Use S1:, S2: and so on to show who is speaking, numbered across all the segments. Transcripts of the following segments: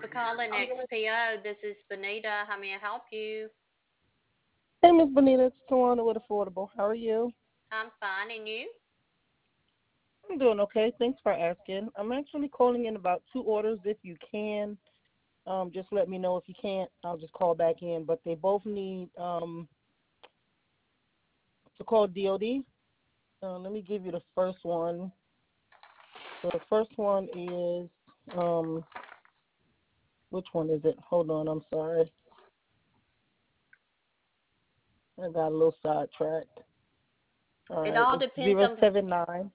S1: for calling XPO. This is Benita. How may I help you?
S2: Hey, Miss Bonita, it's Tawana with Affordable. How are you?
S1: I'm fine, and you?
S2: I'm doing okay. Thanks for asking. I'm actually calling in about two orders if you can. Just let me know if you can't. I'll just call back in. But they both need to call DOD. Let me give you the first one. So the first one is, which one is it? Hold on, I'm sorry. I got a little sidetracked. All
S1: It
S2: right,
S1: all
S2: it's
S1: depends on
S2: 079.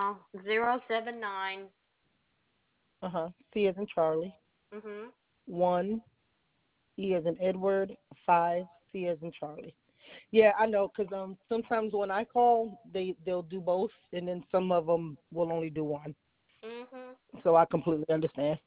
S1: 079.
S2: C as in Charlie.
S1: Mhm.
S2: 1, E as in Edward. 5, C as in Charlie. Yeah, I know, because sometimes when I call, they'll do both, and then some of them will only do one.
S1: Mhm.
S2: So I completely understand.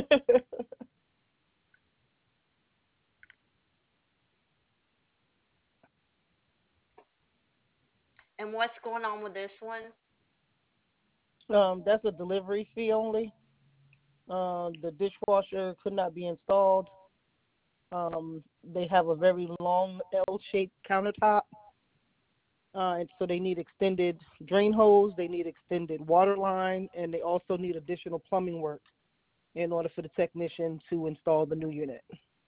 S1: And what's going on with this one?
S2: That's a delivery fee only. The dishwasher could not be installed. They have a very long L-shaped countertop, and so they need extended drain hose, they need extended water line, and they also need additional plumbing work in order for the technician to install the new unit.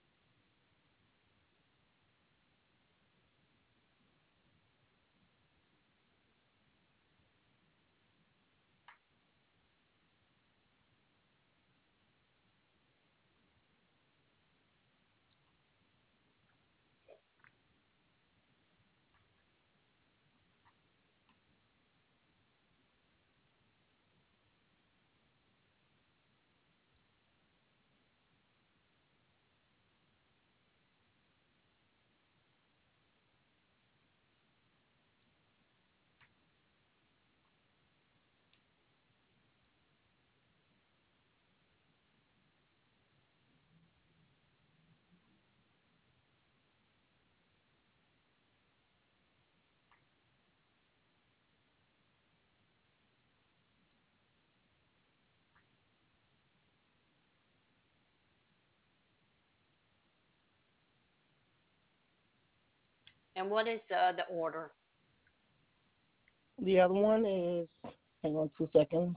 S1: And what is the order?
S2: The other one is, hang on 2 seconds.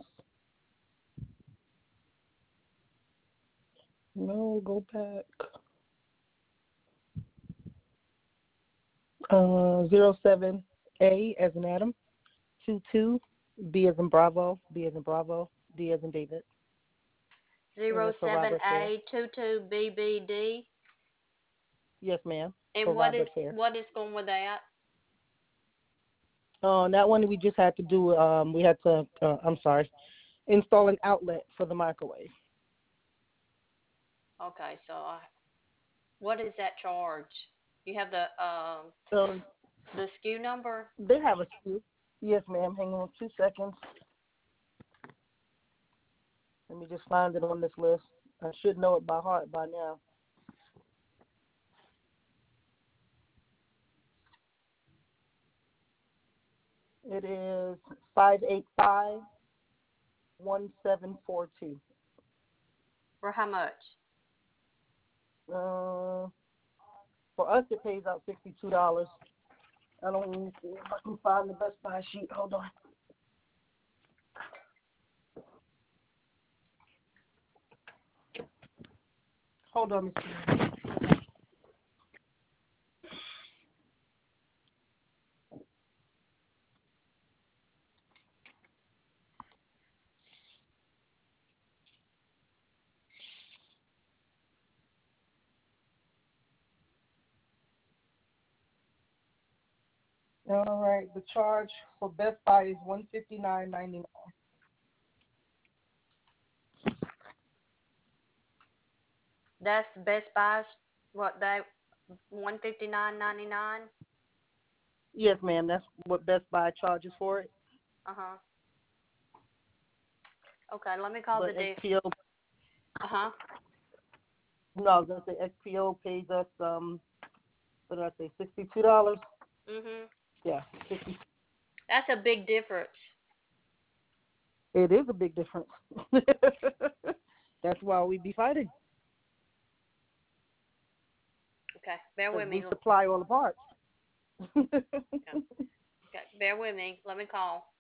S2: No, go back. 07A as in Adam, 22, B as in Bravo, B as in Bravo, D as in David. And
S1: Zero
S2: it's for
S1: seven
S2: Robert Fair.
S1: A 22BBD.
S2: Yes, ma'am,
S1: And
S2: for Robert Fair.
S1: what is going with that?
S2: That one we just had to do, we had to, I'm sorry, install an outlet for the microwave.
S1: Okay, so what is that charge? You have
S2: So
S1: the SKU number?
S2: they have a SKU. Yes, ma'am. Hang on 2 seconds. Let me just find it on this list. I should know it by heart by now. It is 5851742.
S1: For how much?
S2: For us, it pays out $62. I don't even see if I can find the Best Buy sheet. Hold on. Hold on, Miss. All right. The charge for Best Buy is $159.99.
S1: That's Best Buy's what they 159.99.
S2: Yes, ma'am. That's what Best Buy charges for it.
S1: Uh-huh. Okay, let me call the
S2: But
S1: D.
S2: XPO,
S1: Uh-huh.
S2: no, I was gonna say XPO pays us what did I say, $62?
S1: Mhm.
S2: Yeah, 60.
S1: That's a big difference.
S2: It is a big difference. That's why we be fighting.
S1: Okay, bear with
S2: we
S1: me.
S2: supply all the parts.
S1: Okay, bear with me. Let me call.